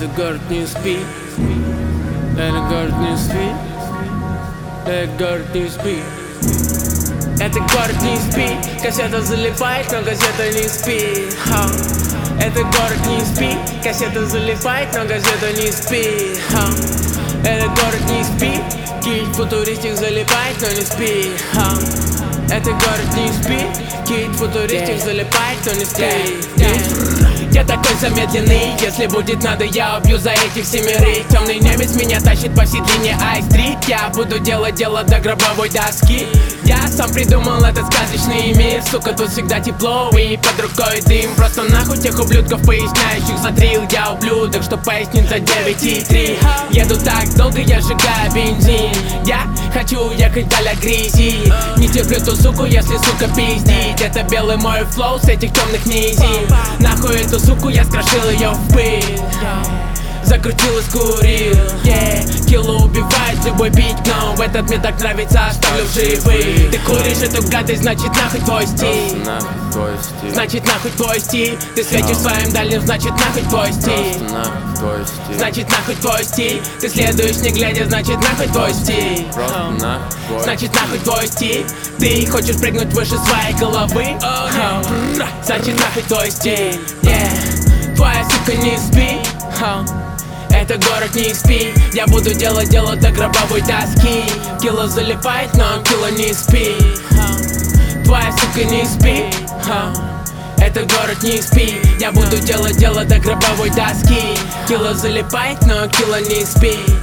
Этот город не спит, этот город не спит, этот город не спит. Этот город не спит, кассета залипает, но газета не спит. Этот город не спит, кассета залипает, но газета не спит. Этот город не спит, кит футуристик залипает, но не спит. Этот город не спит, кит футуристик залипает, но не спит. Я такой замедленный, если будет надо, я убью за этих семерых. Темный немец меня тащит по всей длине Ай-стрит. Я буду делать дело до гробовой доски. Я сам придумал этот сказочный мир. Сука, тут всегда тепло и под рукой дым. Просто нахуй тех ублюдков, поясняющих за трил. Я ублюдок, что пояснит за 9,3. Еду так долго, я сжигаю бензин. Я хочу ехать вдаль грязи. Не терплю ту суку, если сука пиздит. Это белый мой флоу с этих темных низин. Нахуй эту суку, я скрошил ее в пыль. Закрутил и скурил, Киллу убивает любой бит, но в этот мне так нравится, оставлю в живых. Ты куришь эту гадость, значит нахуй твой стиль. Значит нахуй твой стиль. Ты светишь своим дальним, значит нахуй твой стиль. Значит нахуй твой стиль. Ты следуешь не глядя, значит нахуй твой стиль. Значит нахуй твой стиль. Ты хочешь прыгнуть выше своей головы, значит нахуй твой стиль. Твоя сука не спит, это город не спит. Я буду делать дело до гробовой доски. Килла залипает, но килла не спит. Твоя сука не спит, это город не спит. Я буду делать дело до гробовой доски. Килла залипает, но килла не спит.